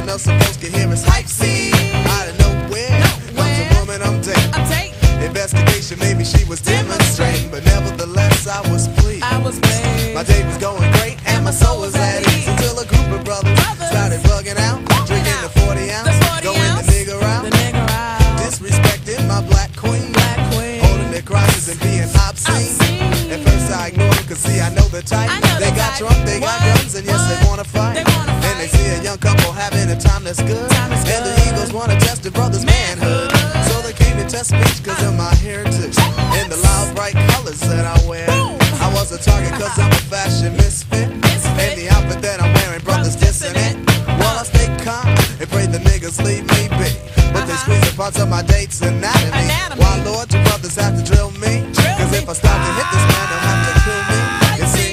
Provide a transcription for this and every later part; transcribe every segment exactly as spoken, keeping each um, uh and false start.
know some folks can hear us hype scene. Out of nowhere, comes a woman I'm dating. Investigation, maybe she was demonstrating, but nevertheless I was pleased. I was pleased. My day was going great and my soul was at ease until a group of brothers started bugging out, drinking the forty ounce, going the nigger out, disrespecting my black queen, holding their crosses and being obscene. At first I ignored them, cause see I know the type. They got drunk, they got guns, and yes they wanna fight. And they see a young couple having a time that's good, and the egos wanna test the brother's manhood. So they came to test speech cause of my heritage and the loud bright colors that I wear. I was a target cause I'm a fashion misfit, and the outfit that I'm wearing, brothers dissing it. While I stay calm and pray the niggas leave me be, but they squeeze the parts of my date's anatomy. Why Lord, you brothers have to drill me, cause if I stop to hit this man they'll have to kill me. You see,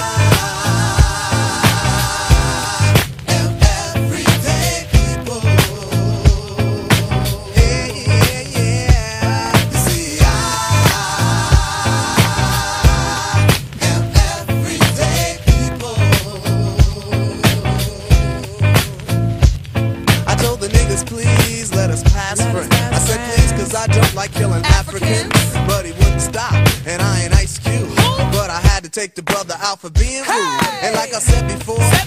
I am everyday people. Yeah, yeah, yeah. You see, I am everyday people. I told the niggas please let us pass friends. I said please cause I don't like killing Africans. But he wouldn't stop, and I ain't Ice Cube, but I had to take the brother out for being rude. And like I said before,